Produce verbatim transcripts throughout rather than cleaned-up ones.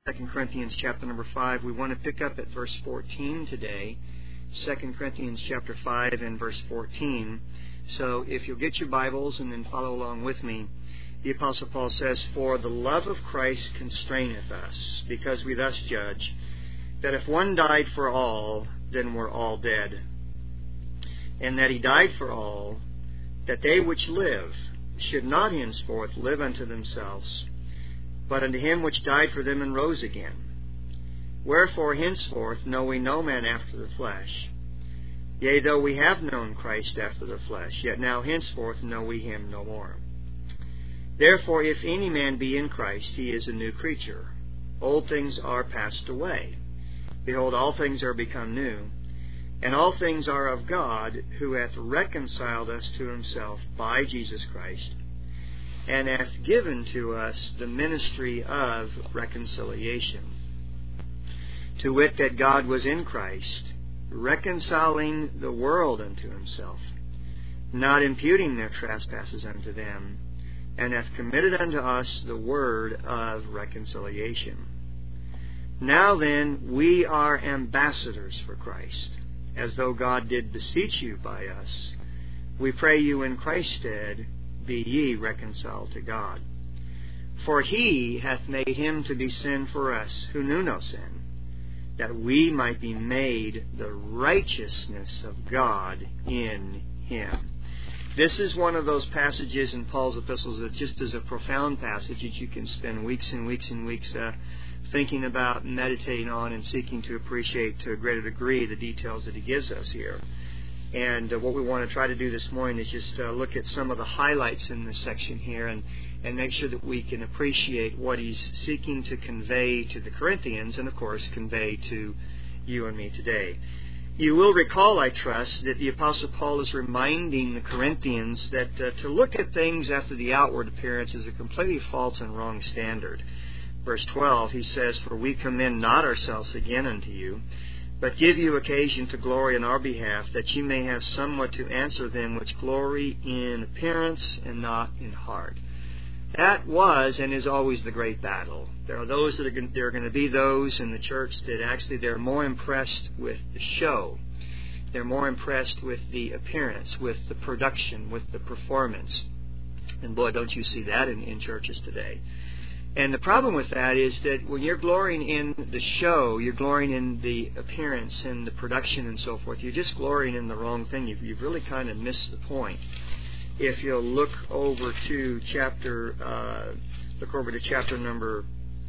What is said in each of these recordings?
Second Corinthians chapter number five. We want to pick up at verse fourteen today. Second Corinthians chapter five and verse fourteen. So if you'll get your Bibles and then follow along with me, the Apostle Paul says, "For the love of Christ constraineth us, because we thus judge, that if one died for all, then we're all dead. And that he died for all, that they which live should not henceforth live unto themselves, but unto him which died for them and rose again. Wherefore henceforth know we no man after the flesh. Yea, though we have known Christ after the flesh, yet now henceforth know we him no more. Therefore, if any man be in Christ, he is a new creature. Old things are passed away. Behold, all things are become new. And all things are of God, who hath reconciled us to himself by Jesus Christ, and hath given to us the ministry of reconciliation. To wit, that God was in Christ, reconciling the world unto himself, not imputing their trespasses unto them, and hath committed unto us the word of reconciliation. Now then, we are ambassadors for Christ, as though God did beseech you by us. We pray you in Christ's stead, be ye reconciled to God. For he hath made him to be sin for us, who knew no sin, that we might be made the righteousness of God in him." This is one of those passages in Paul's epistles that just is a profound passage that you can spend weeks and weeks and weeks uh, thinking about, meditating on, and seeking to appreciate to a greater degree the details that he gives us here. And uh, what we want to try to do this morning is just uh, look at some of the highlights in this section here and, and make sure that we can appreciate what he's seeking to convey to the Corinthians and, of course, convey to you and me today. You will recall, I trust, that the Apostle Paul is reminding the Corinthians that uh, to look at things after the outward appearance is a completely false and wrong standard. Verse twelve, he says, "For we commend not ourselves again unto you, but give you occasion to glory in our behalf, that ye may have somewhat to answer them which glory in appearance and not in heart." That was and is always the great battle. There are those that are going, there are going to be those in the church that actually they're more impressed with the show. They're more impressed with the appearance, with the production, with the performance. And boy, don't you see that in, in churches today. And the problem with that is that when you're glorying in the show, you're glorying in the appearance and the production and so forth, you're just glorying in the wrong thing. You've, you've really kind of missed the point. If you'll look over to chapter, uh, look over to chapter number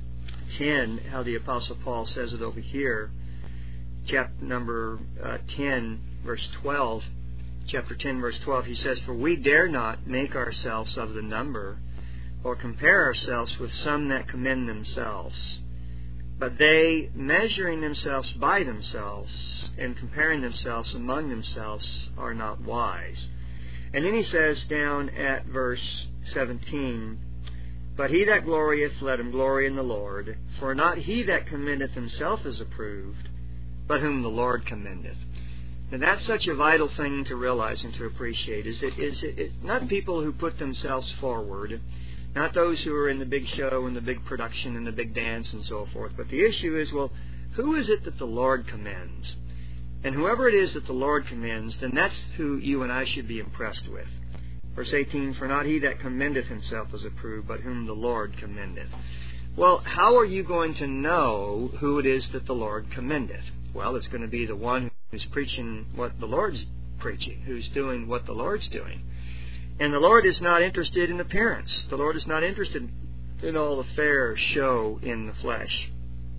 ten, how the Apostle Paul says it over here, chapter number uh, ten, verse twelve, chapter ten, verse twelve, he says, "For we dare not make ourselves of the number, or compare ourselves with some that commend themselves. But they, measuring themselves by themselves, and comparing themselves among themselves, are not wise." And then he says down at verse seventeen, "But he that glorieth, let him glory in the Lord. For not he that commendeth himself is approved, but whom the Lord commendeth." Now that's such a vital thing to realize and to appreciate. Is it, is it, it not people who put themselves forward, not those who are in the big show and the big production and the big dance and so forth. But the issue is, well, who is it that the Lord commends? And whoever it is that the Lord commends, then that's who you and I should be impressed with. Verse eighteen, "For not he that commendeth himself is approved, but whom the Lord commendeth." Well, how are you going to know who it is that the Lord commendeth? Well, it's going to be the one who's preaching what the Lord's preaching, who's doing what the Lord's doing. And the Lord is not interested in appearance. The Lord is not interested in all the fair show in the flesh.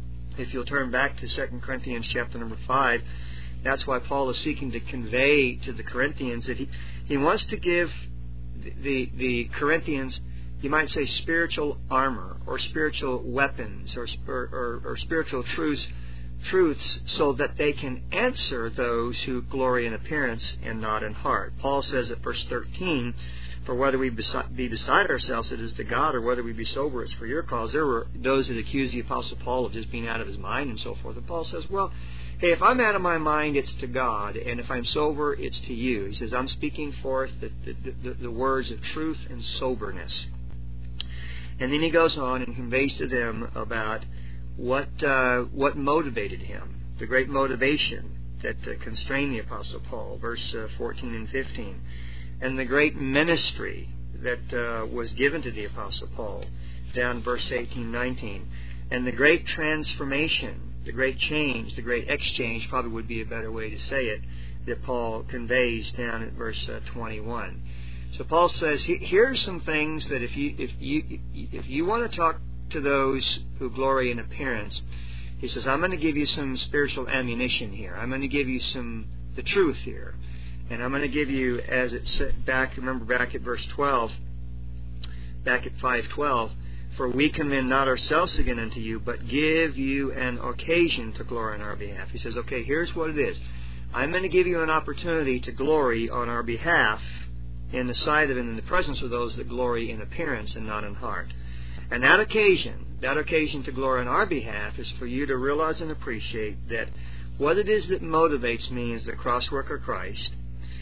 If you'll turn back to Second Corinthians chapter number five, that's why Paul is seeking to convey to the Corinthians that he, he wants to give the, the, the Corinthians, you might say, spiritual armor or spiritual weapons or, or, or, or spiritual truths, truths so that they can answer those who glory in appearance and not in heart. Paul says at verse thirteen, "For whether we be beside ourselves, it is to God, or whether we be sober, it's for your cause." There were those that accused the Apostle Paul of just being out of his mind and so forth. And Paul says, well, hey, if I'm out of my mind, it's to God, and if I'm sober, it's to you. He says, I'm speaking forth the, the, the, the words of truth and soberness. And then he goes on and conveys to them about what uh, what motivated him, the great motivation that uh, constrained the Apostle Paul, verse uh, fourteen and fifteen, and the great ministry that uh, was given to the Apostle Paul, down verse eighteen, nineteen, and the great transformation, the great change, the great exchange, probably would be a better way to say it, that Paul conveys down at verse uh, twenty-one. So Paul says, here are some things that if you if you if you want to talk to those who glory in appearance, he says, I'm going to give you some spiritual ammunition here. I'm going to give you some the truth here, and I'm going to give you, as it said back, remember back at verse twelve, back at five twelve. For we commend not ourselves again unto you, but give you an occasion to glory on our behalf. He says, okay, here's what it is. I'm going to give you an opportunity to glory on our behalf in the sight of and in the presence of those that glory in appearance and not in heart. And that occasion, that occasion to glory on our behalf is for you to realize and appreciate that what it is that motivates me is the crosswork of Christ.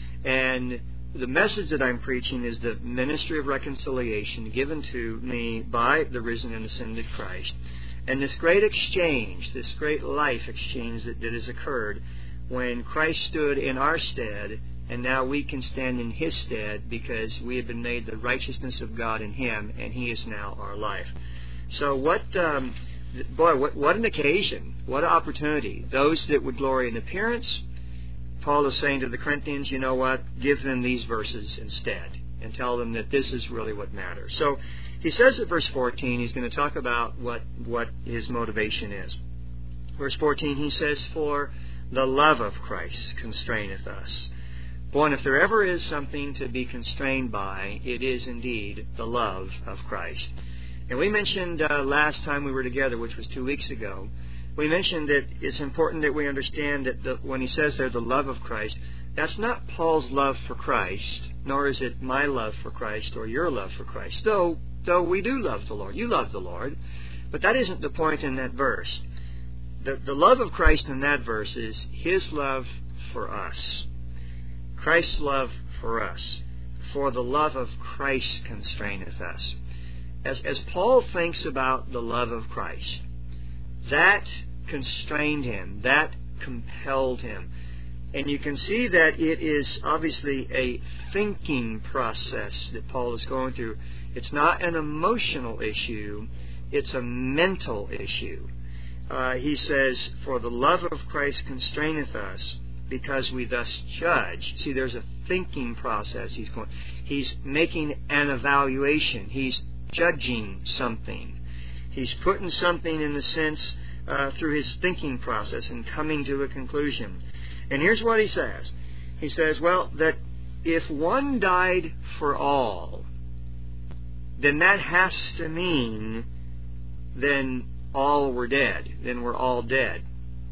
And the message that I'm preaching is the ministry of reconciliation given to me by the risen and ascended Christ. And this great exchange, this great life exchange that, that has occurred when Christ stood in our stead, and now we can stand in His stead because we have been made the righteousness of God in Him, and He is now our life. So what, um, boy, what, what an occasion, what an opportunity. Those that would glory in appearance, Paul is saying to the Corinthians, you know what, give them these verses instead and tell them that this is really what matters. So he says at verse fourteen, he's going to talk about what, what his motivation is. Verse fourteen, he says, for the love of Christ constraineth us. Boy, and if there ever is something to be constrained by, it is indeed the love of Christ. And we mentioned uh, last time we were together, which was two weeks ago, we mentioned that it's important that we understand that the, when he says there, the love of Christ, that's not Paul's love for Christ, nor is it my love for Christ or your love for Christ, though, though we do love the Lord. You love the Lord. But that isn't the point in that verse. The, the love of Christ in that verse is His love for us. Christ's love for us. For the love of Christ constraineth us. As, as Paul thinks about the love of Christ, that constrained him, that compelled him. And you can see that it is obviously a thinking process that Paul is going through. It's not an emotional issue, it's a mental issue. Uh, he says, for the love of Christ constraineth us, because we thus judge. See, there's a thinking process he's going. He's making an evaluation. He's judging something. He's putting something in the sense uh, through his thinking process and coming to a conclusion. And here's what he says. He says, well, that if one died for all, then that has to mean then all were dead. Then we're all dead.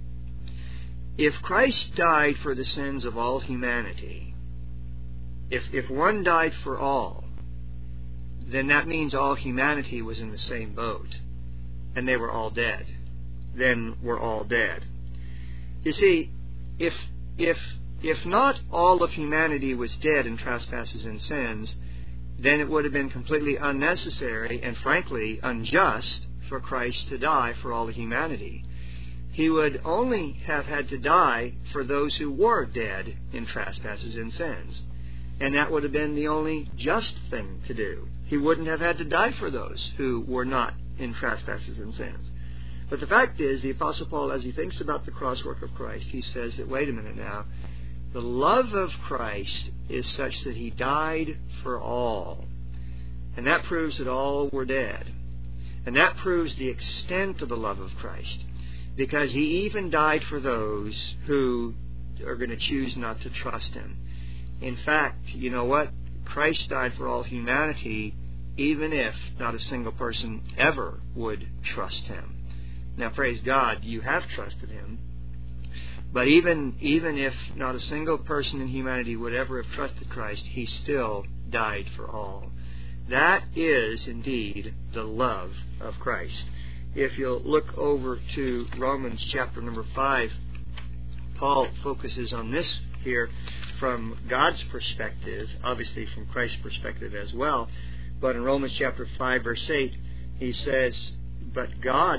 If Christ died for the sins of all humanity, if if one died for all, then that means all humanity was in the same boat, and they were all dead. Then we're all dead. You see, if if if not all of humanity was dead in trespasses and sins, then it would have been completely unnecessary and frankly unjust for Christ to die for all of humanity. He would only have had to die for those who were dead in trespasses and sins. And that would have been the only just thing to do. He wouldn't have had to die for those who were not in trespasses and sins. But the fact is, the Apostle Paul, as he thinks about the crosswork of Christ, he says that, wait a minute now, the love of Christ is such that He died for all. And that proves that all were dead. And that proves the extent of the love of Christ. Because He even died for those who are going to choose not to trust Him. In fact, you know what? Christ died for all humanity, even if not a single person ever would trust Him. Now, praise God, you have trusted Him. But even, even if not a single person in humanity would ever have trusted Christ, He still died for all. That is indeed the love of Christ. If you'll look over to Romans chapter number five, Paul focuses on this here from God's perspective, obviously from Christ's perspective as well. But in Romans chapter five, verse eight, he says, but God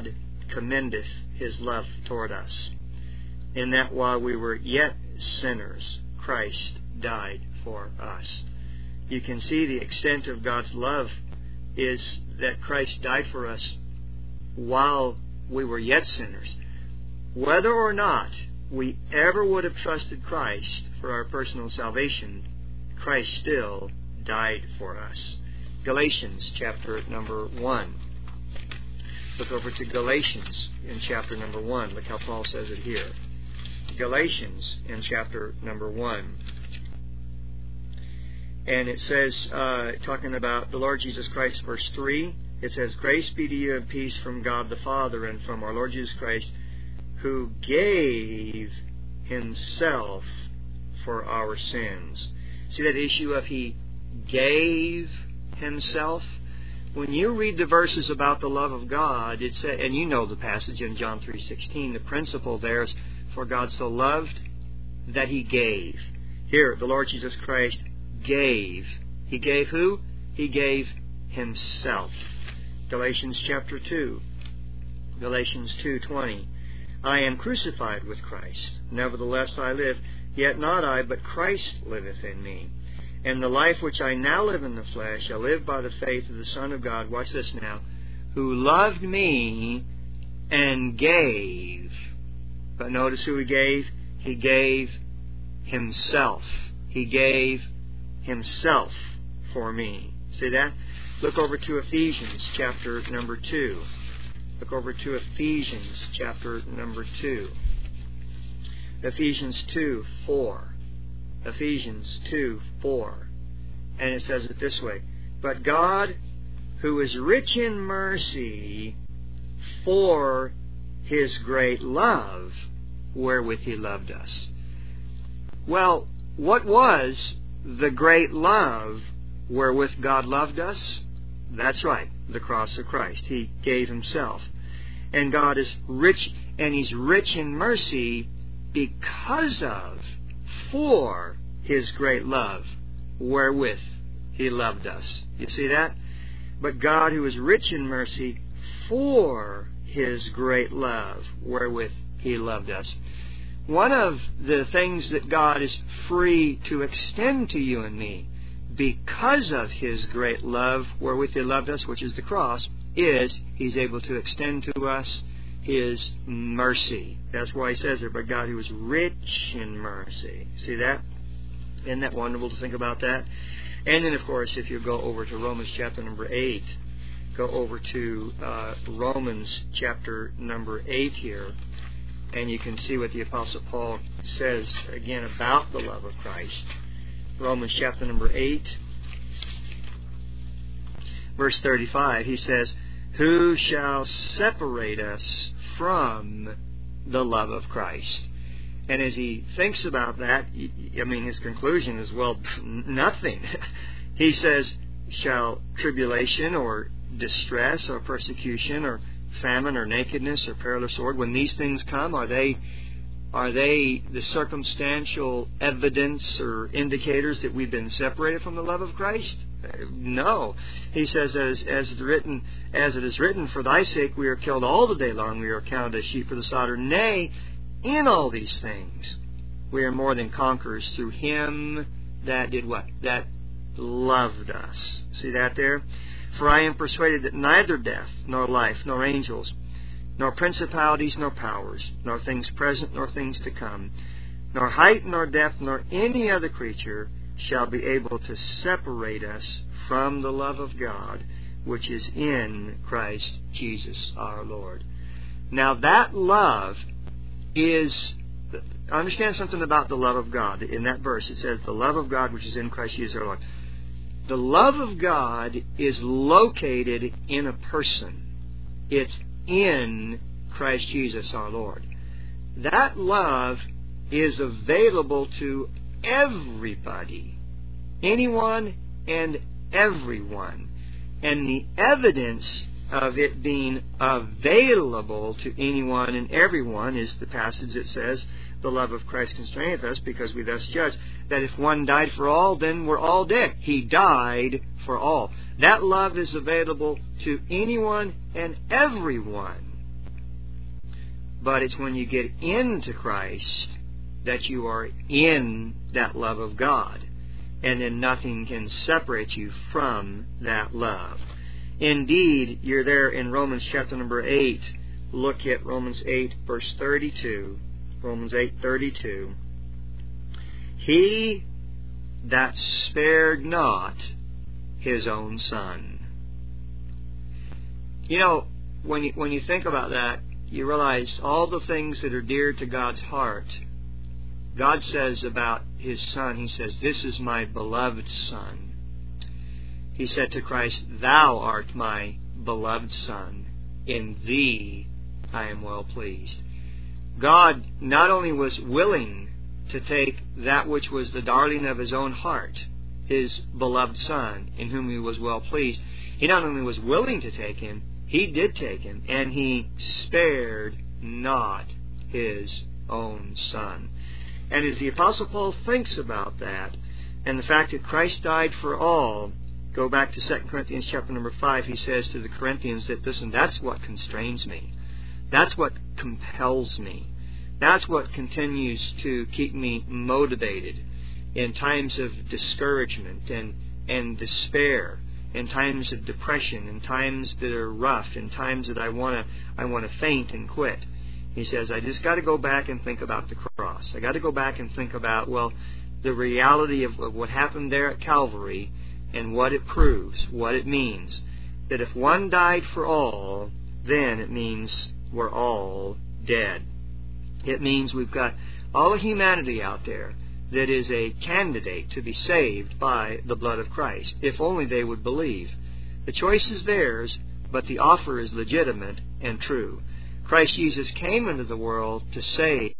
commendeth his love toward us, in that while we were yet sinners, Christ died for us. You can see the extent of God's love is that Christ died for us while we were yet sinners. Whether or not we ever would have trusted Christ for our personal salvation, Christ still died for us. Galatians chapter number one. Look over to Galatians in chapter number one. Look how Paul says it here. Galatians in chapter number one. And it says, uh, talking about the Lord Jesus Christ, verse three, it says, "Grace be to you and peace from God the Father and from our Lord Jesus Christ, who gave himself for our sins." See that issue of he gave himself? When you read the verses about the love of God, it says, and you know the passage in John three sixteen, the principle there is, for God so loved that he gave. Here, the Lord Jesus Christ gave. He gave who? He gave himself. Galatians chapter two. Galatians two twenty. "I am crucified with Christ. Nevertheless I live, yet not I, but Christ liveth in me. And the life which I now live in the flesh, I live by the faith of the Son of God," watch this now, "who loved me and gave." But notice who he gave. He gave himself. He gave himself for me. See that? Look over to Ephesians chapter number two. Look over to Ephesians chapter number two. Ephesians two four. Ephesians two four. And it says it this way, "But God, who is rich in mercy, for his great love, wherewith he loved us." Well, what was the great love wherewith God loved us? That's right, the cross of Christ. He gave himself. And God is rich, and he's rich in mercy because of, for his great love wherewith he loved us. You see that? But God, who is rich in mercy, for his great love wherewith he loved us. One of the things that God is free to extend to you and me because of his great love wherewith he loved us, which is the cross, is he's able to extend to us his mercy. That's why he says there, "But God who is rich in mercy." See that? Isn't that wonderful to think about that? And then, of course, if you go over to Romans chapter number eight, go over to uh, Romans chapter number eight here, and you can see what the Apostle Paul says again about the love of Christ. Romans chapter number eight, verse thirty-five, he says, "Who shall separate us from the love of Christ?" And as he thinks about that, I mean, his conclusion is, well, nothing. He says, "Shall tribulation or distress or persecution or famine or nakedness or peril or sword," when these things come, are they are they the circumstantial evidence or indicators that we've been separated from the love of Christ? No. He says, as as it written, as it is written, "For thy sake we are killed all the day long, we are counted as sheep for the slaughter. Nay, in all these things we are more than conquerors through him that did what? That loved us." See that there? "For I am persuaded that neither death, nor life, nor angels, nor principalities, nor powers, nor things present, nor things to come, nor height, nor depth, nor any other creature shall be able to separate us from the love of God, which is in Christ Jesus our Lord." Now that love is, understand something about the love of God. In that verse it says, "The love of God which is in Christ Jesus our Lord." The love of God is located in a person. It's in Christ Jesus our Lord. That love is available to everybody, anyone and everyone. And the evidence of it being available to anyone and everyone is the passage that says, "The love of Christ constraineth us, because we thus judge that if one died for all, then we're all dead." He died for all. That love is available to anyone and everyone. but it's when you get into Christ that you are in that love of God, and then nothing can separate you from that love. Indeed, you're there in Romans chapter number eight. Look at Romans eight, verse thirty-two. Romans eight, thirty-two. He that spared not his own Son. You know, when you, when you think about that, you realize all the things that are dear to God's heart, God says about His Son, He says, "This is my beloved Son." He said to Christ, "Thou art my beloved Son. In Thee I am well pleased." God not only was willing to take that which was the darling of His own heart, His beloved Son, in whom He was well pleased, He not only was willing to take Him, He did take Him, and He spared not His own Son. And as the Apostle Paul thinks about that, and the fact that Christ died for all, go back to Second Corinthians chapter number five, he says to the Corinthians that, listen, that's what constrains me. That's what compels me. That's what continues to keep me motivated in times of discouragement and, and despair, in times of depression, in times that are rough, in times that I want to I want to faint and quit. He says, I just got to go back and think about the cross. I got to go back and think about, well, the reality of, of what happened there at Calvary and what it proves, what it means. That if one died for all, then it means we're all dead. It means we've got all of humanity out there that is a candidate to be saved by the blood of Christ, if only they would believe. The choice is theirs, but the offer is legitimate and true. Christ Jesus came into the world to save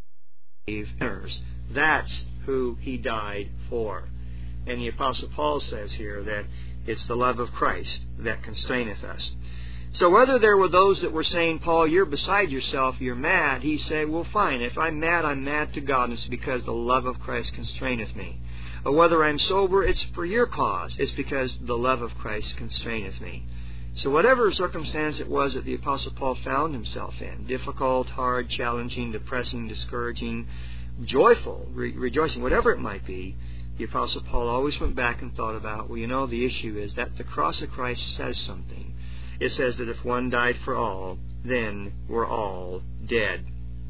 sinners. That's who He died for. And the Apostle Paul says here that it's the love of Christ that constraineth us. So whether there were those that were saying, Paul, you're beside yourself, you're mad, he said, well, fine. If I'm mad, I'm mad to God, and it's because the love of Christ constraineth me. Or whether I'm sober, it's for your cause. It's because the love of Christ constraineth me. So whatever circumstance it was that the Apostle Paul found himself in, difficult, hard, challenging, depressing, discouraging, joyful, re- rejoicing, whatever it might be, the Apostle Paul always went back and thought about, well, you know, the issue is that the cross of Christ says something. It says that if one died for all, then we're all dead.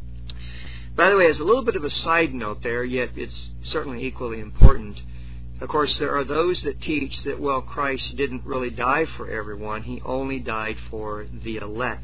By the way, as a little bit of a side note there, yet it's certainly equally important, of course, there are those that teach that, well, Christ didn't really die for everyone. He only died for the elect.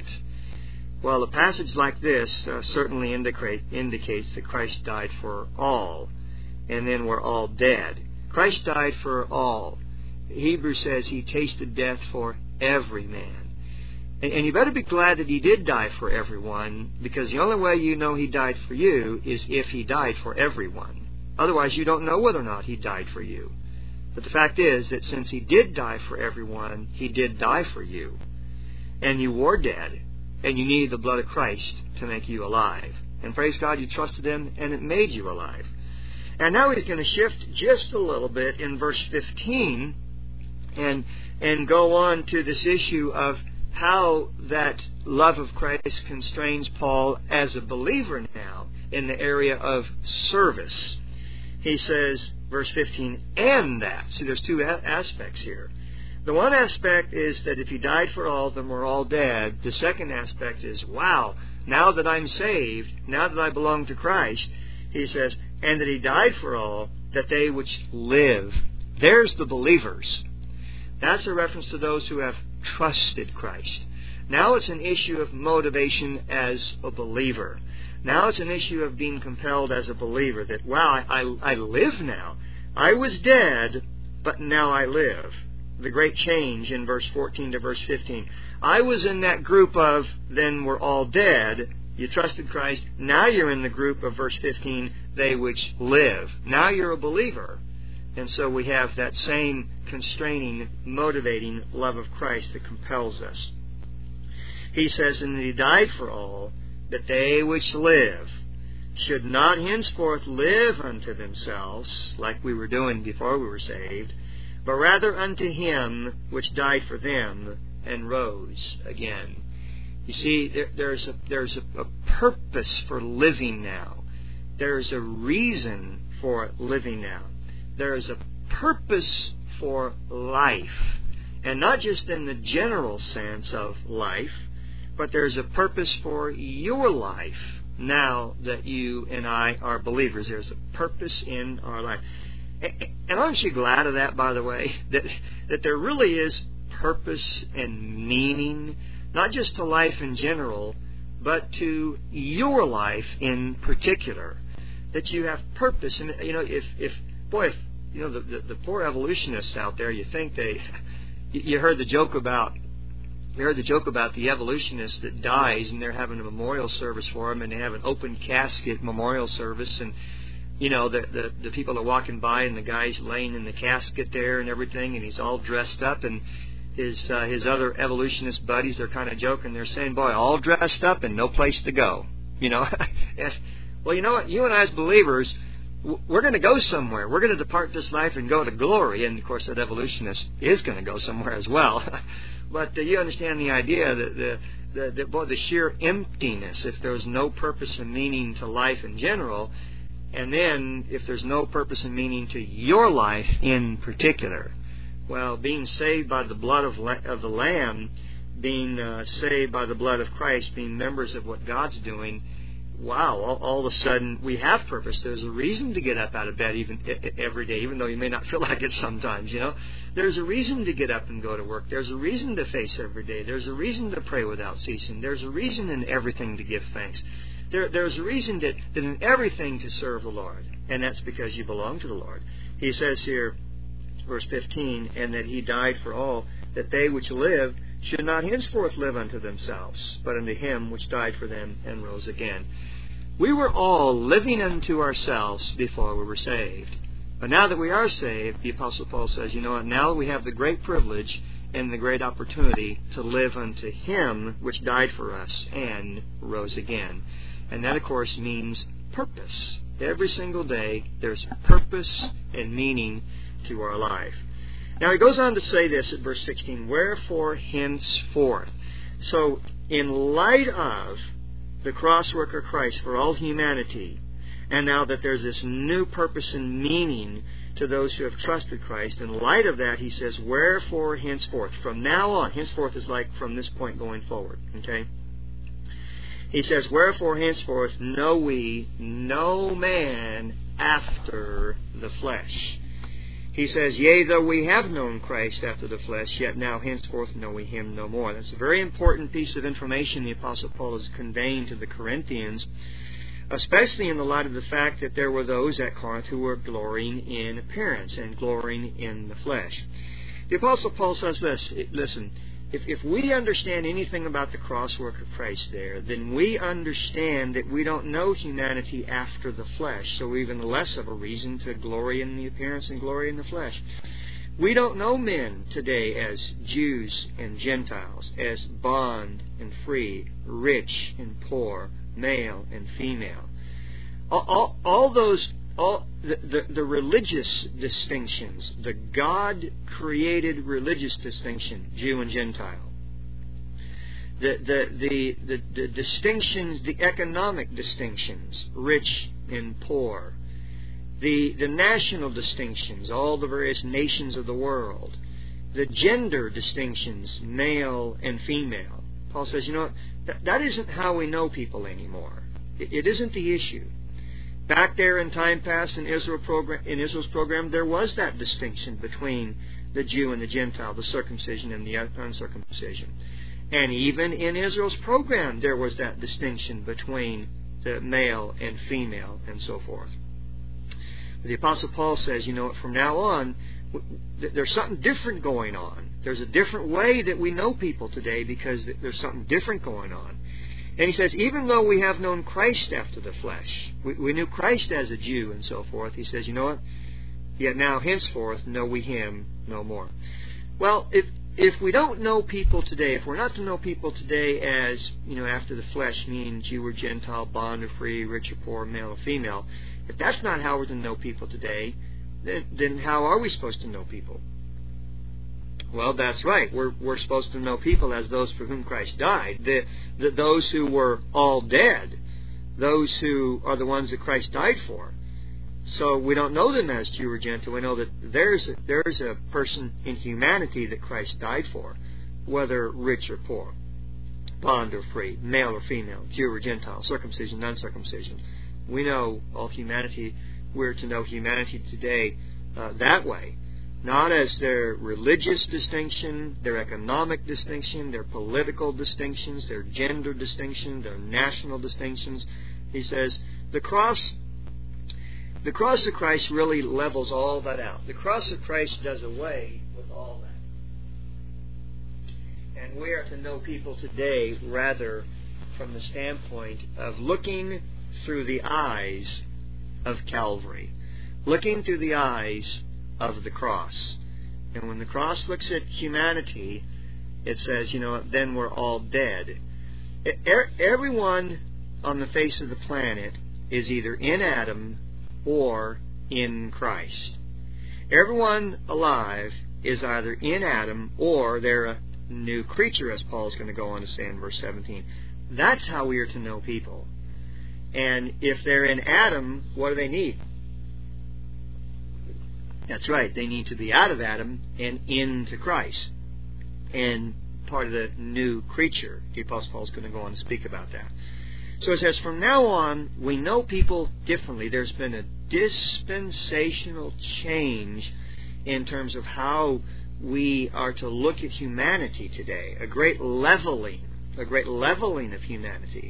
Well, a passage like this uh, certainly indicate, indicates that Christ died for all, and then we're all dead. Christ died for all. Hebrews says He tasted death for every man. And, and you better be glad that He did die for everyone, because the only way you know He died for you is if He died for everyone. Otherwise, you don't know whether or not He died for you. But the fact is that since He did die for everyone, He did die for you. And you were dead, and you needed the blood of Christ to make you alive. And praise God, you trusted Him, and it made you alive. And now he's going to shift just a little bit in verse fifteen and and go on to this issue of how that love of Christ constrains Paul as a believer now in the area of service. He says, verse fifteen, and that. See, there's two a- aspects here. The one aspect is that if He died for all, then we're all dead. The second aspect is, wow, now that I'm saved, now that I belong to Christ, he says, and that He died for all, that they which live. There's the believers. That's a reference to those who have trusted Christ. Now it's an issue of motivation as a believer. Now it's an issue of being compelled as a believer that, wow, I, I, I live now. I was dead, but now I live. The great change in verse fourteen to verse fifteen. I was in that group of, then we're all dead. You trusted Christ. Now you're in the group of verse fifteen, they which live. Now you're a believer. And so we have that same constraining, motivating love of Christ that compels us. He says, and He died for all, that they which live should not henceforth live unto themselves, like we were doing before we were saved, but rather unto Him which died for them and rose again. You see, there, there's a there's a, a purpose for living now. There's a reason for living now. There is a purpose for life. And not just in the general sense of life, but there's a purpose for your life now that you and I are believers. There's a purpose in our life. And aren't you glad of that, by the way? That, that there really is purpose and meaning, not just to life in general, but to your life in particular. That you have purpose. And, you know, if, if boy, if, you know, the, the, the poor evolutionists out there, you think they... You heard the joke about you heard the joke about the evolutionist that dies, and they're having a memorial service for him, and they have an open casket memorial service, and you know the the, the people are walking by, and the guy's laying in the casket there and everything, and he's all dressed up, and his uh, his other evolutionist buddies, they're kind of joking, they're saying, "Boy, all dressed up and no place to go," you know. And, well, you know what? You and I as believers, we're going to go somewhere. We're going to depart this life and go to glory. And, of course, that evolutionist is going to go somewhere as well. But uh, you understand the idea that the, the, the, boy, the sheer emptiness, if there's no purpose and meaning to life in general, and then if there's no purpose and meaning to your life in particular. Well, being saved by the blood of, la- of the Lamb, being uh, saved by the blood of Christ, being members of what God's doing, wow, all, all of a sudden we have purpose. There's a reason to get up out of bed even every day, even though you may not feel like it sometimes, you know. There's a reason to get up and go to work. There's a reason to face every day. There's a reason to pray without ceasing. There's a reason in everything to give thanks. There, there's a reason that, that in everything to serve the Lord, and that's because you belong to the Lord. He says here, verse fifteen, and that He died for all, that they which live should not henceforth live unto themselves, but unto Him which died for them and rose again. We were all living unto ourselves before we were saved. But now that we are saved, the Apostle Paul says, you know what, now we have the great privilege and the great opportunity to live unto Him which died for us and rose again. And that, of course, means purpose. Every single day, there's purpose and meaning to our life. Now, he goes on to say this at verse sixteen, wherefore henceforth. So, in light of the cross work of Christ for all humanity, and now that there's this new purpose and meaning to those who have trusted Christ, in light of that, he says, wherefore henceforth. From now on, henceforth is like from this point going forward, okay? He says, wherefore henceforth know we no man after the flesh. He says, yea, though we have known Christ after the flesh, yet now henceforth know we Him no more. That's a very important piece of information the Apostle Paul is conveying to the Corinthians, especially in the light of the fact that there were those at Corinth who were glorying in appearance and glorying in the flesh. The Apostle Paul says this, listen, If, if we understand anything about the cross work of Christ there, then we understand that we don't know humanity after the flesh, so even less of a reason to glory in the appearance and glory in the flesh. We don't know men today as Jews and Gentiles, as bond and free, rich and poor, male and female. All, all, all those, all the, the, the religious distinctions, the God-created religious distinction, Jew and Gentile, the, the, the, the, the distinctions, the economic distinctions, rich and poor, the, the national distinctions, all the various nations of the world, the gender distinctions, male and female. Paul says, you know, that, that isn't how we know people anymore. It, it isn't the issue. Back there in time past in, Israel program, in Israel's program, there was that distinction between the Jew and the Gentile, the circumcision and the uncircumcision. And even in Israel's program, there was that distinction between the male and female and so forth. But the Apostle Paul says, you know, from now on, there's something different going on. There's a different way that we know people today because there's something different going on. And he says, even though we have known Christ after the flesh, we, we knew Christ as a Jew and so forth, he says, you know what? Yet now henceforth know we Him no more. Well, if if we don't know people today, if we're not to know people today as, you know, after the flesh, meaning Jew or Gentile, bond or free, rich or poor, male or female, if that's not how we're to know people today, then, then how are we supposed to know people? Well, that's right. We're we're supposed to know people as those for whom Christ died. The, the those who were all dead, those who are the ones that Christ died for. So we don't know them as Jew or Gentile. We know that there's a, there's a person in humanity that Christ died for, whether rich or poor, bond or free, male or female, Jew or Gentile, circumcision, uncircumcision. We know all humanity. We're to know humanity today uh, that way. Not as their religious distinction, their economic distinction, their political distinctions, their gender distinction, their national distinctions. He says the cross, the cross of Christ really levels all that out. The cross of Christ does away with all that. And we are to know people today rather from the standpoint of looking through the eyes of Calvary, looking through the eyes of the cross. And when the cross looks at humanity, it says, you know, then we're all dead. Everyone on the face of the planet is either in Adam or in Christ. Everyone alive is either in Adam or they're a new creature, as Paul's going to go on to say in verse seventeen. That's how we are to know people. And if they're in Adam, what do they need? That's right. They need to be out of Adam and into Christ. And part of the new creature. The Apostle Paul is going to go on to speak about that. So it says, from now on, we know people differently. There's been a dispensational change in terms of how we are to look at humanity today. A great leveling. A great leveling of humanity.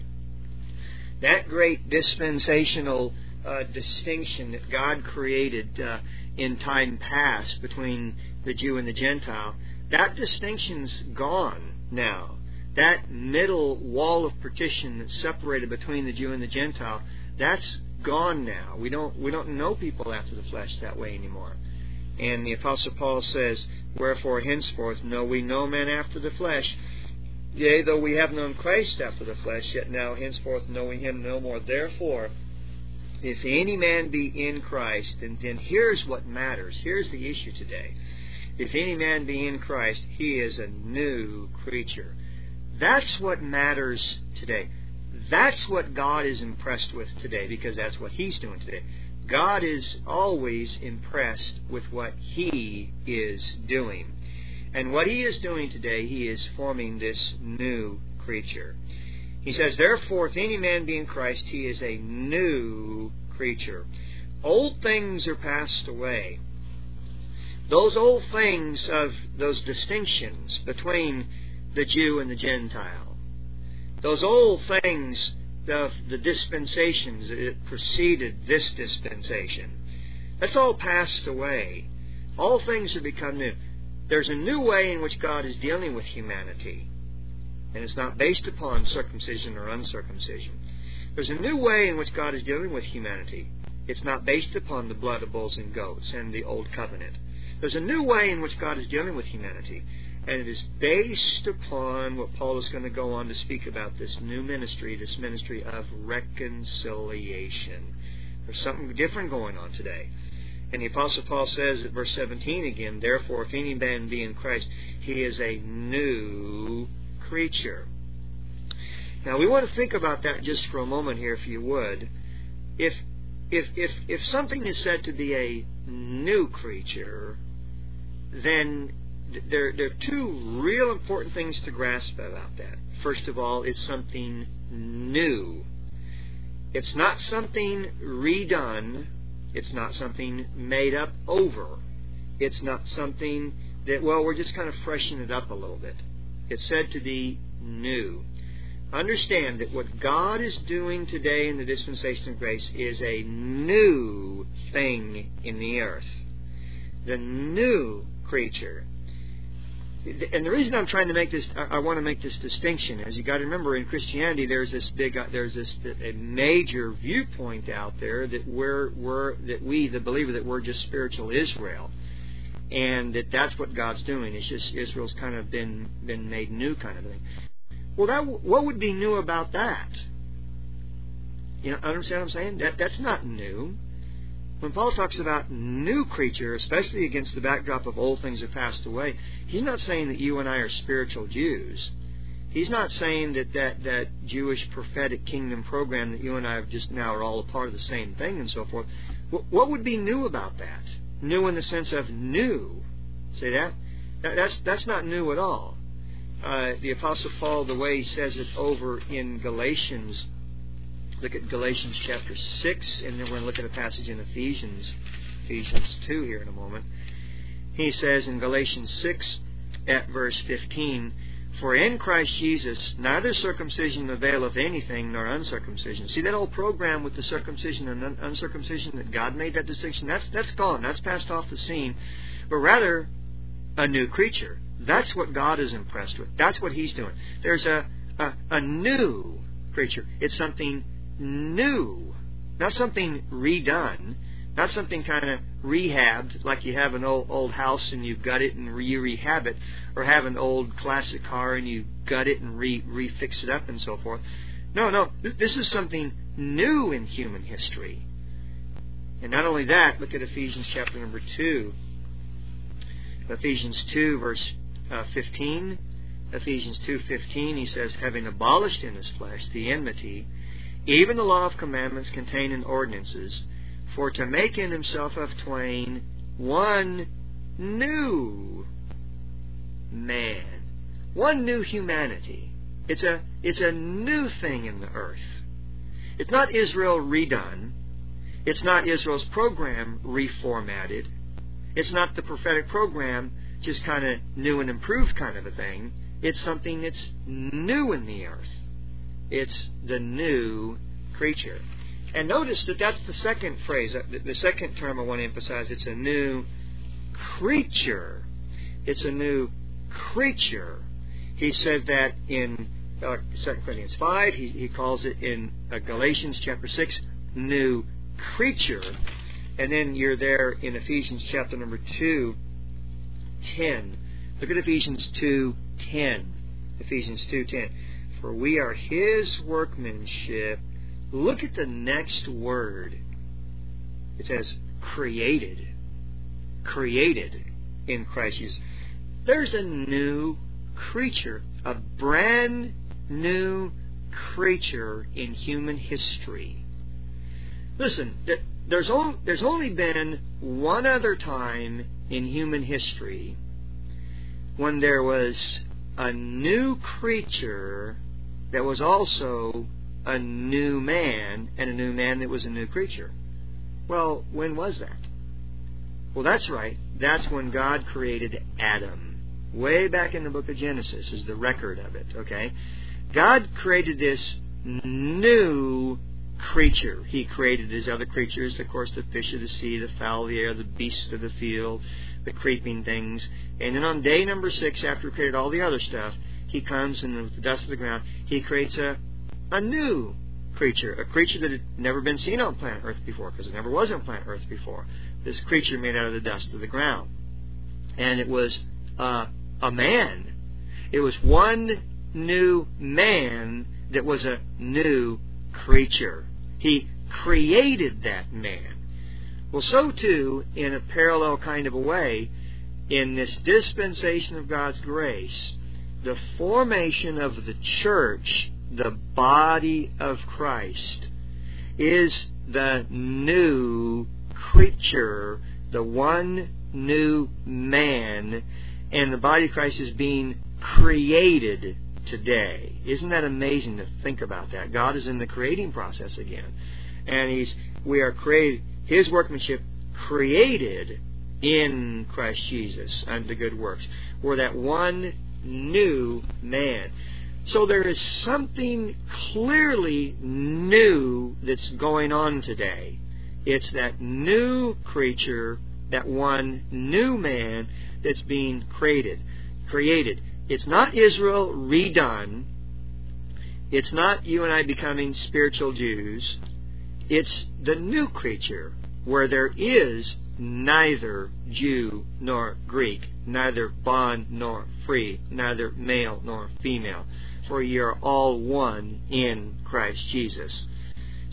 That great dispensational uh, distinction that God created uh, in time past between the Jew and the Gentile, that distinction's gone now. That middle wall of partition that separated between the Jew and the Gentile, that's gone now. We don't we don't know people after the flesh that way anymore. And the Apostle Paul says, wherefore henceforth know we no man after the flesh. Yea, though we have known Christ after the flesh, yet now henceforth know we him no more. Therefore, if any man be in Christ, and then here's what matters. Here's the issue today. If any man be in Christ, he is a new creature. That's what matters today. That's what God is impressed with today, because that's what He's doing today. God is always impressed with what He is doing. And what He is doing today, He is forming this new creature. He says, therefore, if any man be in Christ, he is a new creature. Old things are passed away. Those old things of those distinctions between the Jew and the Gentile, those old things of the dispensations that preceded this dispensation, that's all passed away. All things are become new. There's a new way in which God is dealing with humanity. And it's not based upon circumcision or uncircumcision. There's a new way in which God is dealing with humanity. It's not based upon the blood of bulls and goats and the old covenant. There's a new way in which God is dealing with humanity. And it is based upon what Paul is going to go on to speak about, this new ministry, this ministry of reconciliation. There's something different going on today. And the Apostle Paul says at verse seventeen again, therefore, if any man be in Christ, he is a new creature. Now, we want to think about that just for a moment here, if you would. If if if if something is said to be a new creature, then there, there are two real important things to grasp about that. First of all, it's something new. It's not something redone. It's not something made up over. It's not something that, well, we're just kind of freshening it up a little bit. It's said to be new. Understand that what God is doing today in the dispensation of grace is a new thing in the earth. The new creature. And the reason I'm trying to make this, I want to make this distinction is, you got to remember, in Christianity there's this big, there's this a major viewpoint out there that we're, we're that we, the believer, that we're just spiritual Israel, and that that's what God's doing. It's just Israel's kind of been been made new, kind of thing. Well, that what would be new about that? You know, understand what I'm saying? That that's not new. when Paul talks about new creature, especially against the backdrop of old things have passed away, he's not saying that you and I are spiritual Jews. He's not saying that that, that Jewish prophetic kingdom program that you and I have just now are all a part of the same thing and so forth. What would be new about that? New in the sense of new. See that? That's, that's not new at all. Uh, the Apostle Paul, the way he says it over in Galatians, look at Galatians chapter six, and then we're going to look at a passage in Ephesians, Ephesians two here in a moment. He says in Galatians six at verse fifteen, "For in Christ Jesus neither circumcision availeth anything nor uncircumcision." See that old program with the circumcision and un- uncircumcision that God made that distinction? That's, that's gone. That's passed off the scene. But rather, a new creature. That's what God is impressed with. That's what He's doing. There's a, a, a new creature. It's something new. Not something redone. Not something kind of rehabbed, like you have an old old house and you gut it and re rehab it, or have an old classic car and you gut it and re refix it up and so forth. No, no, this is something new in human history. And not only that, look at Ephesians chapter number two. Ephesians two verse uh, fifteen. Ephesians two fifteen, he says, "Having abolished in his flesh the enmity, even the law of commandments contained in ordinances, for to make in himself of twain one new man," one new humanity. It's a it's a new thing in the earth. It's not Israel redone. It's not Israel's program reformatted. It's not the prophetic program just kind of new and improved kind of a thing. It's something that's new in the earth. It's the new creature. And notice that that's the second phrase, the second term I want to emphasize. It's a new creature. It's a new creature. He said that in uh, Second Corinthians five. He, he calls it in uh, Galatians chapter six, new creature. And then you're there in Ephesians chapter number two, ten. Look at Ephesians two ten. Ephesians two ten. "For we are His workmanship." Look at the next word. It says created. Created in Christ Jesus. There's a new creature. A brand new creature in human history. Listen, there's only, there's only been one other time in human history when there was a new creature that was also a new man, and a new man that was a new creature. Well, when was that? Well, that's right. That's when God created Adam. Way back in the book of Genesis is the record of it, okay? God created this new creature. He created His other creatures, of course, the fish of the sea, the fowl of the air, the beasts of the field, the creeping things. And then on day number six, after He created all the other stuff, He comes and with the dust of the ground, He creates a A new creature, a creature that had never been seen on planet Earth before, because it never was on planet Earth before. This creature made out of the dust of the ground. And it was uh, a man. It was one new man that was a new creature. He created that man. Well, so too, in a parallel kind of a way, in this dispensation of God's grace, the formation of the church, the body of Christ, is the new creature, the one new man, and the body of Christ is being created today. Isn't that amazing to think about that? God is in the creating process again. And He's we are created, His workmanship created in Christ Jesus unto good works. We're that one new man. So there is something clearly new that's going on today. It's that new creature, that one new man that's being created. Created. It's not Israel redone. It's not you and I becoming spiritual Jews. It's the new creature where there is neither Jew nor Greek, neither bond nor free, neither male nor female, for ye are all one in Christ Jesus.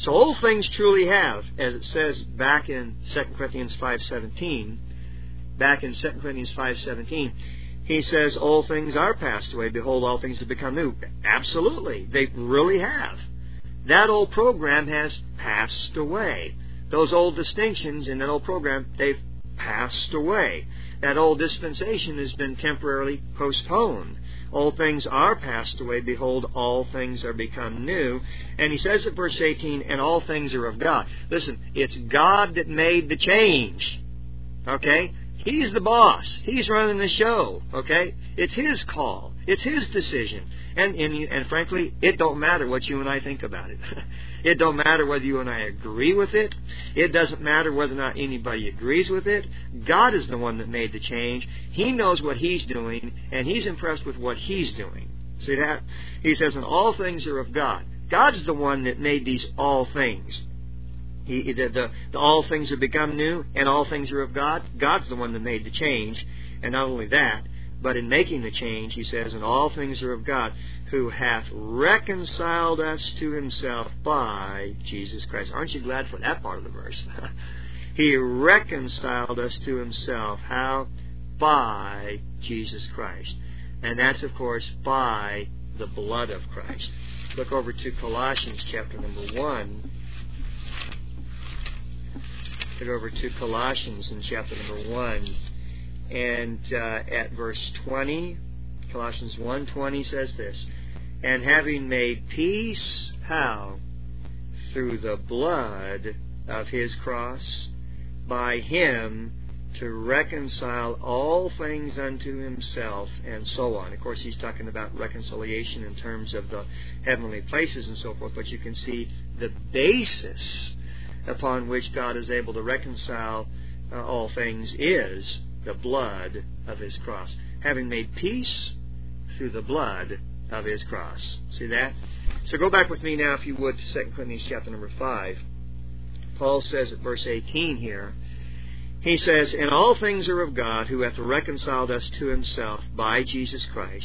So all things truly have, as it says back in Second Corinthians five seventeen, back in Second Corinthians five seventeen, he says, all things are passed away. Behold, all things have become new. Absolutely. They really have. That old program has passed away. Those old distinctions in that old program, they've passed away. That old dispensation has been temporarily postponed. All things are passed away. Behold, all things are become new. And he says at verse eighteen, and all things are of God. Listen, it's God that made the change. Okay? He's the boss. He's running the show. Okay? It's His call. It's His decision. And, and, and frankly, it don't matter what you and I think about it. It don't matter whether you and I agree with it. It doesn't matter whether or not anybody agrees with it. God is the one that made the change. He knows what He's doing, and He's impressed with what He's doing. See that? He says, and all things are of God. God's the one that made these all things. He, the, the, the all things have become new, and all things are of God. God's the one that made the change. And not only that, but in making the change, he says, and all things are of God, who hath reconciled us to Himself by Jesus Christ. Aren't you glad for that part of the verse? He reconciled us to Himself. How? By Jesus Christ. And that's, of course, by the blood of Christ. Look over to Colossians chapter number one. Look over to Colossians in chapter number one. And uh, at verse twenty, Colossians one twenty says this, and having made peace, how? Through the blood of His cross, by Him to reconcile all things unto Himself, and so on. Of course, he's talking about reconciliation in terms of the heavenly places and so forth, but you can see the basis upon which God is able to reconcile uh, all things is the blood of His cross. Having made peace through the blood of His cross. See that? So go back with me now, if you would, to Second Corinthians chapter number five. Paul says at verse eighteen here, he says, and all things are of God, who hath reconciled us to Himself by Jesus Christ,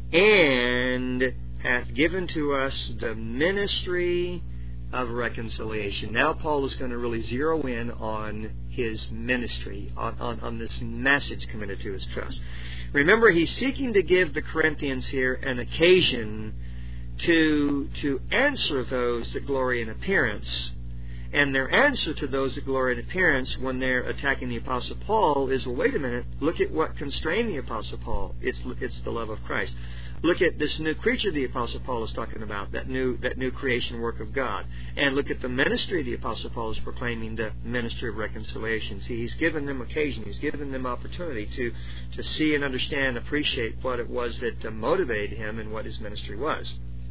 and hath given to us the ministry of reconciliation. Now Paul is going to really zero in on his ministry, on, on, on this message committed to his trust. Remember, he's seeking to give the Corinthians here an occasion to, to answer those that glory in appearance. And their answer to those that glory in appearance when they're attacking the Apostle Paul is, well, wait a minute, look at what constrained the Apostle Paul. It's, it's the love of Christ. Look at this new creature the Apostle Paul is talking about, that new that new creation work of God. And look at the ministry the Apostle Paul is proclaiming, the ministry of reconciliation. See, he's given them occasion, he's given them opportunity to, to see and understand, appreciate what it was that uh, motivated him and what his ministry was.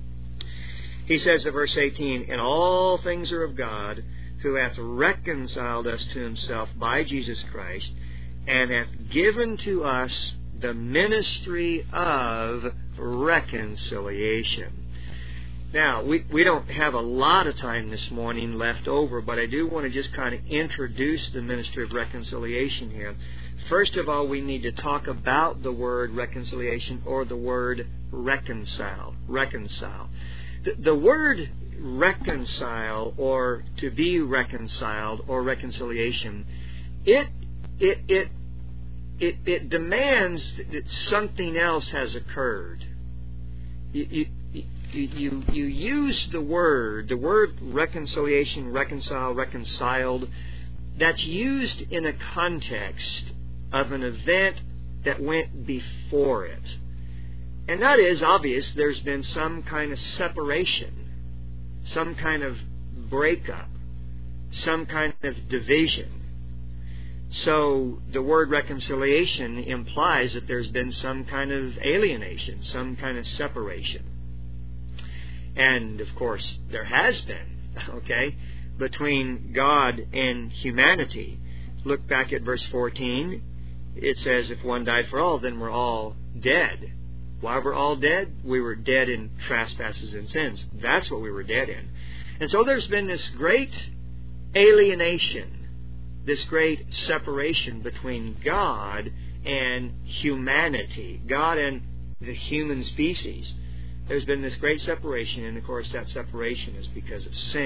He says in verse eighteen, and all things are of God, who hath reconciled us to Himself by Jesus Christ, and hath given to us the ministry of reconciliation. Now, we, we don't have a lot of time this morning left over, but I do want to just kind of introduce the ministry of reconciliation here. First of all, we need to talk about the word reconciliation, or the word reconcile. Reconcile. The, the word reconcile, or to be reconciled, or reconciliation, it it it It, it demands that something else has occurred. You, you, you, you use the word, the word reconciliation, reconcile, reconciled, that's used in a context of an event that went before it. And that is obvious. There's been some kind of separation, some kind of breakup, some kind of division. So the word reconciliation implies that there's been some kind of alienation, some kind of separation. And, of course, there has been, okay, between God and humanity. Look back at verse fourteen. It says, if one died for all, then we're all dead. Why we're all dead? We were dead in trespasses and sins. That's what we were dead in. And so there's been this great alienation, this great separation between God and humanity, God and the human species. There's been this great separation, and of course that separation is because of sin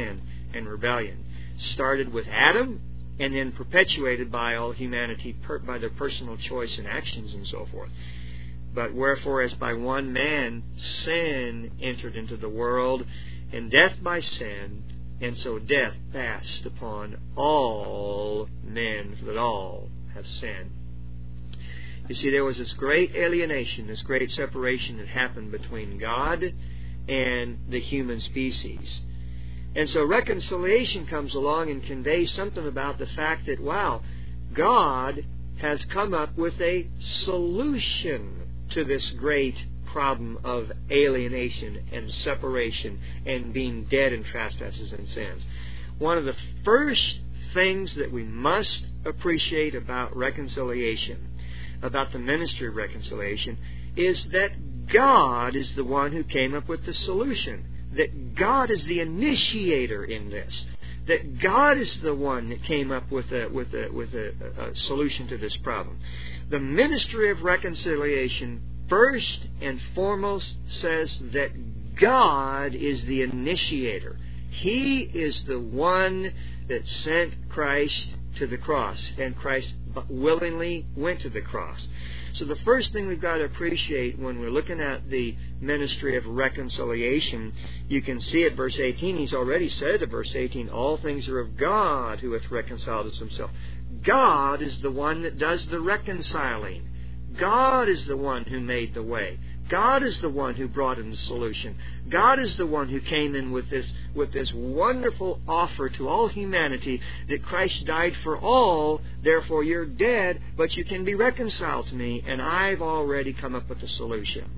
and rebellion. Started with Adam and then perpetuated by all humanity per, by their personal choice and actions and so forth. But wherefore, as by one man sin entered into the world, and death by sin, and so death passed upon all men, for that all have sinned. You see, there was this great alienation, this great separation that happened between God and the human species. And so reconciliation comes along and conveys something about the fact that, wow, God has come up with a solution to this great problem of alienation and separation and being dead in trespasses and sins. One of the first things that we must appreciate about reconciliation, about the ministry of reconciliation, is that God is the one who came up with the solution. That God is the initiator in this. That God is the one that came up with a with a with a, a solution to this problem. The ministry of reconciliation first and foremost says that God is the initiator. He is the one that sent Christ to the cross, and Christ willingly went to the cross. So the first thing we've got to appreciate when we're looking at the ministry of reconciliation, you can see at verse eighteen, he's already said at verse eighteen, all things are of God who hath reconciled us himself. God is the one that does the reconciling. God is the one who made the way. God is the one who brought in the solution. God is the one who came in with this with this wonderful offer to all humanity that Christ died for all, therefore you're dead, but you can be reconciled to me, and I've already come up with a solution.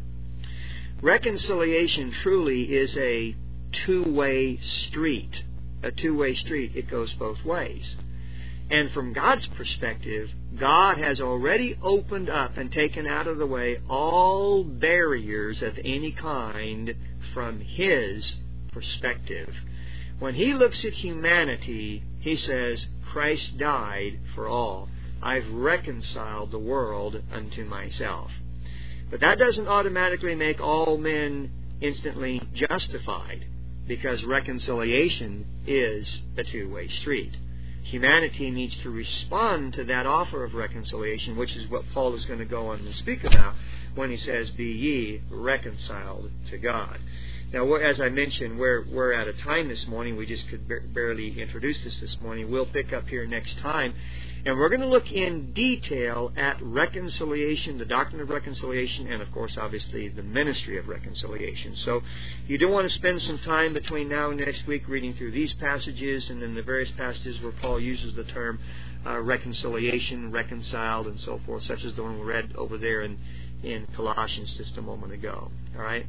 Reconciliation truly is a two-way street. A two-way street. It goes both ways. And from God's perspective, God has already opened up and taken out of the way all barriers of any kind from His perspective. When He looks at humanity, He says, Christ died for all. I've reconciled the world unto myself. But that doesn't automatically make all men instantly justified, because reconciliation is a two-way street. Humanity needs to respond to that offer of reconciliation, which is what Paul is going to go on and speak about when he says, be ye reconciled to God. Now, as I mentioned, we're, we're out of time this morning. We just could barely introduce this this morning. We'll pick up here next time. And we're going to look in detail at reconciliation, the doctrine of reconciliation, and, of course, obviously, the ministry of reconciliation. So you do want to spend some time between now and next week reading through these passages and then the various passages where Paul uses the term uh, reconciliation, reconciled, and so forth, such as the one we read over there in, in Colossians just a moment ago. All right?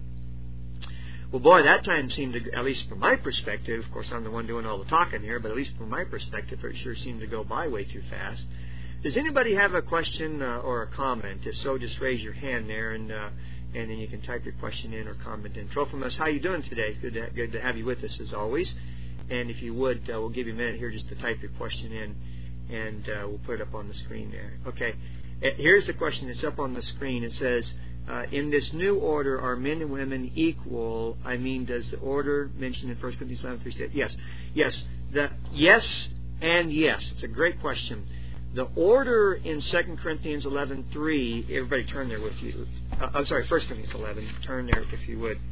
Well, boy, that time seemed to, at least from my perspective, of course I'm the one doing all the talking here, but at least from my perspective, it sure seemed to go by way too fast. Does anybody have a question uh, or a comment? If so, just raise your hand there, and uh, and then you can type your question in or comment in. Trophimus, how you doing today? It's good to, good to have you with us as always. And if you would, uh, we'll give you a minute here just to type your question in, and uh, we'll put it up on the screen there. Okay. Here's the question that's up on the screen. It says, Uh, in this new order, are men and women equal? I mean, does the order mentioned in First Corinthians eleven three say yes? Yes. The yes and yes. It's a great question. The order in Second Corinthians eleven three, everybody turn there with you. Uh, I'm sorry, First Corinthians eleven. Turn there if you would.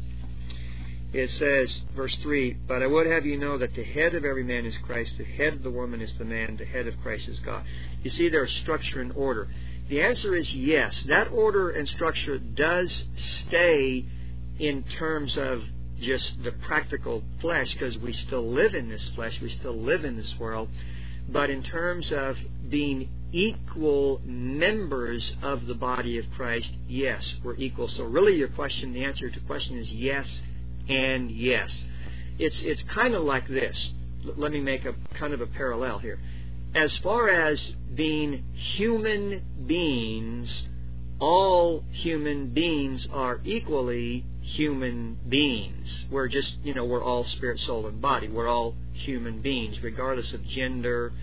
It says, verse three, but I would have you know that the head of every man is Christ, the head of the woman is the man, the head of Christ is God. You see, there's structure and order. The answer is yes. That order and structure does stay in terms of just the practical flesh, because we still live in this flesh, we still live in this world. But in terms of being equal members of the body of Christ, yes, we're equal. So really your question, the answer to the question is yes and yes. It's, it's kind of like this. L- let me make a kind of a parallel here. As far as being human beings, all human beings are equally human beings. We're just, you know, we're all spirit, soul, and body. We're all human beings, regardless of gender,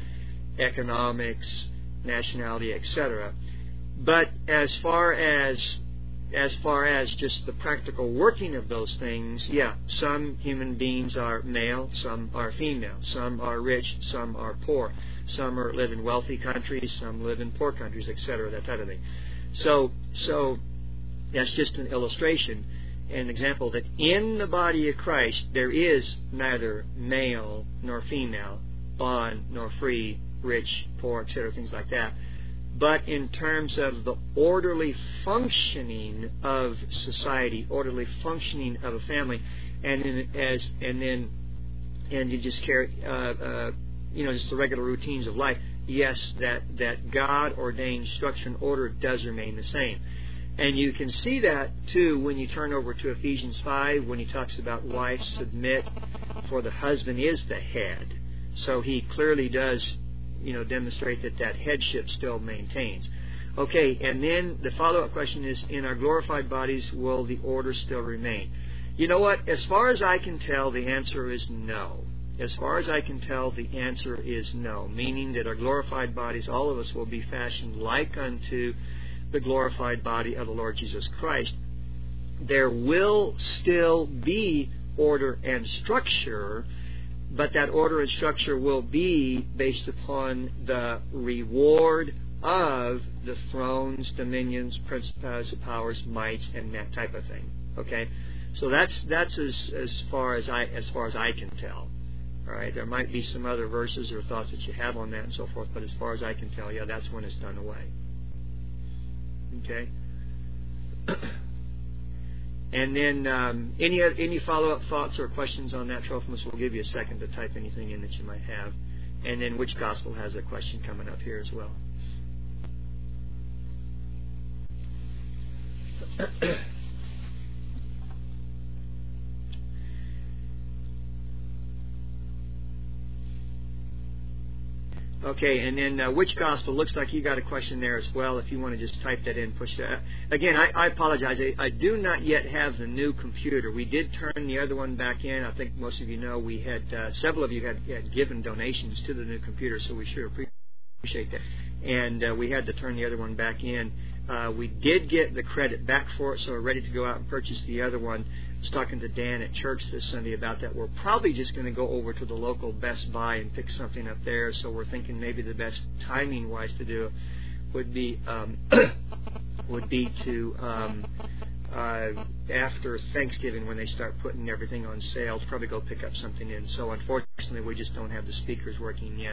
economics, nationality, et cetera. But as far as as far as just the practical working of those things, yeah, some human beings are male, some are female, some are rich, some are poor, some are live in wealthy countries, some live in poor countries, et cetera, that type of thing. So, so that's just an illustration, an example that in the body of Christ there is neither male nor female, bond nor free, rich, poor, et cetera, things like that. But in terms of the orderly functioning of society, orderly functioning of a family, and in, as and then and you just carry, uh, uh, you know, just the regular routines of life. Yes, that that God ordained structure and order does remain the same, and you can see that too when you turn over to Ephesians five, when he talks about wives submit, for the husband is the head. So he clearly does, you know, demonstrate that that headship still maintains. Okay, and then the follow-up question is, in our glorified bodies, will the order still remain? You know what? As far as I can tell, the answer is no. As far as I can tell, the answer is no, meaning that our glorified bodies, all of us, will be fashioned like unto the glorified body of the Lord Jesus Christ. There will still be order and structure, but that order and structure will be based upon the reward of the thrones, dominions, principalities, powers, mights, and that type of thing. Okay, so that's that's as as far as I as far as I can tell. All right, there might be some other verses or thoughts that you have on that and so forth, but as far as I can tell, yeah, that's when it's done away. Okay. And then um, any any follow-up thoughts or questions on that, Trophimus? We'll give you a second to type anything in that you might have. And then which gospel has a question coming up here as well? Okay, and then uh, which gospel? Looks like you got a question there as well. If you want to just type that in, push that. Again, I, I apologize. I, I do not yet have the new computer. We did turn the other one back in. I think most of you know we had, uh, several of you had, had given donations to the new computer, so we sure appreciate that. And uh, we had to turn the other one back in. Uh, we did get the credit back for it, so we're ready to go out and purchase the other one. I was talking to Dan at church this Sunday about that. We're probably just going to go over to the local Best Buy and pick something up there. So we're thinking maybe the best timing-wise to do would be um, would be to um, uh, after Thanksgiving, when they start putting everything on sale, to probably go pick up something in. So unfortunately, we just don't have the speakers working yet.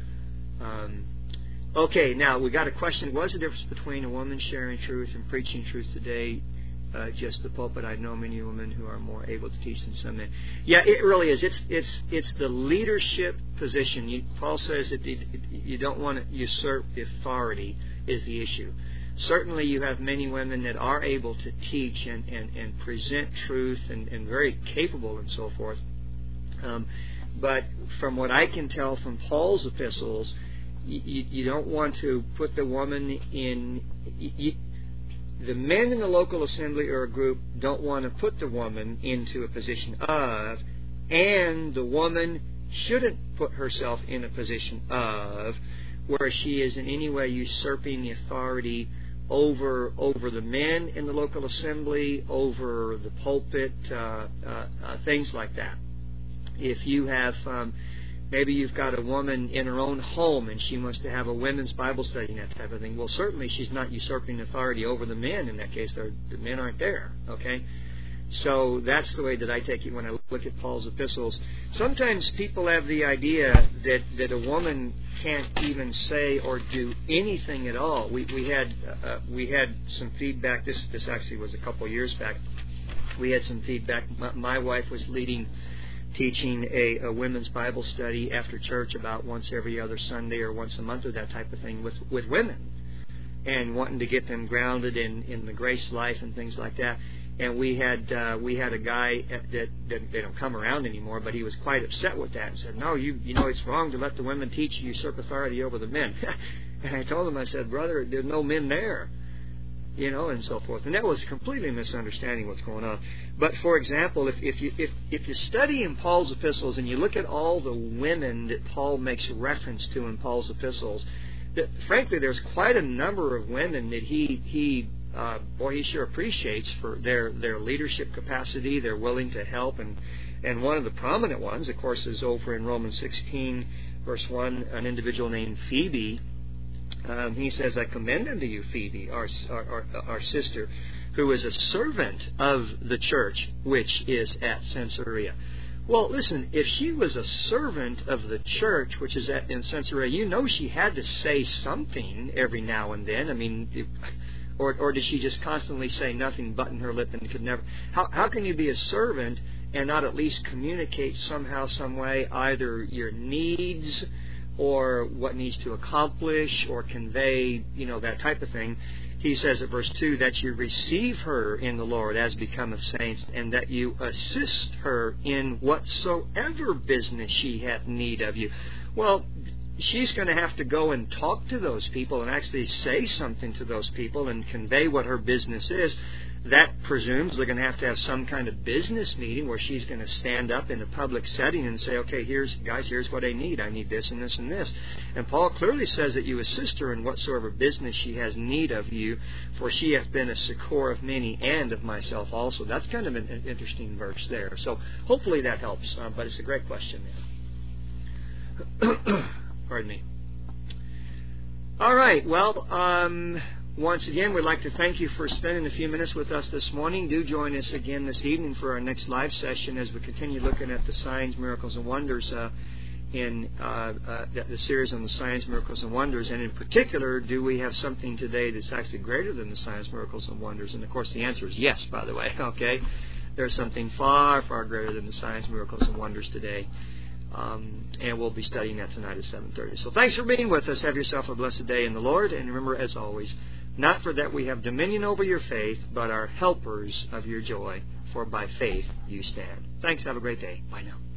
Um, okay, now we got a question. What's the difference between a woman sharing truth and preaching truth today? Uh, just the pulpit. I know many women who are more able to teach than some men. Yeah, it really is. It's it's it's the leadership position. You, Paul says that it, it, you don't want to usurp authority is the issue. Certainly, you have many women that are able to teach and, and, and present truth and, and very capable and so forth. Um, but from what I can tell from Paul's epistles, you, you, you don't want to put the woman in. You, The men in the local assembly or a group don't want to put the woman into a position of, and the woman shouldn't put herself in a position of, where she is in any way usurping the authority over over the men in the local assembly, over the pulpit, uh, uh, uh, things like that. If you have... Um, Maybe you've got a woman in her own home and she wants to have a women's Bible study and that type of thing. Well, certainly she's not usurping authority over the men in that case. The men aren't there, okay? So that's the way that I take it when I look at Paul's epistles. Sometimes people have the idea that, that a woman can't even say or do anything at all. We, we had uh, we had some feedback. This, this actually was a couple years back. We had some feedback. My, my wife was leading... teaching a, a women's Bible study after church about once every other Sunday or once a month or that type of thing with, with women, and wanting to get them grounded in, in the grace life and things like that. And we had uh, we had a guy that, that they don't come around anymore, but he was quite upset with that and said, "No, you you know it's wrong to let the women teach, usurp authority over the men." And I told him, I said, "Brother, there's no men there." You know, and so forth. And that was completely misunderstanding what's going on. But, for example, if, if you if, if you study in Paul's epistles and you look at all the women that Paul makes reference to in Paul's epistles, that, frankly, there's quite a number of women that he he uh, boy, he sure appreciates for their, their leadership capacity. They're willing to help. And, and one of the prominent ones, of course, is over in Romans sixteen, verse one, an individual named Phoebe. Um, he says, I commend unto you, Phoebe, our, our, our sister, who is a servant of the church, which is at Caesarea. Well, listen, if she was a servant of the church, which is at in Caesarea, you know she had to say something every now and then. I mean, it, or or did she just constantly say nothing, button her lip, and could never? How how can you be a servant and not at least communicate somehow, some way, either your needs or what needs to accomplish or convey, you know, that type of thing? He says at verse two that you receive her in the Lord as becometh saints, and that you assist her in whatsoever business she hath need of you. Well, she's going to have to go and talk to those people and actually say something to those people and convey what her business is. That presumes they're going to have to have some kind of business meeting where she's going to stand up in a public setting and say, okay, here's guys, here's what I need. I need this and this and this. And Paul clearly says that you assist her in whatsoever business she has need of you, for she hath been a succor of many and of myself also. That's kind of an interesting verse there. So hopefully that helps. Uh, but it's a great question there. Pardon me. All right. Well, um... once again, we'd like to thank you for spending a few minutes with us this morning. Do join us again this evening for our next live session as we continue looking at the signs, miracles, and wonders uh, in uh, uh, the series on the signs, miracles, and wonders. And in particular, do we have something today that's actually greater than the signs, miracles, and wonders? And of course, the answer is yes, by the way. Okay, there's something far, far greater than the signs, miracles, and wonders today. Um, and we'll be studying that tonight at seven thirty. So thanks for being with us. Have yourself a blessed day in the Lord. And remember, as always, not for that we have dominion over your faith, but are helpers of your joy. For by faith you stand. Thanks. Have a great day. Bye now.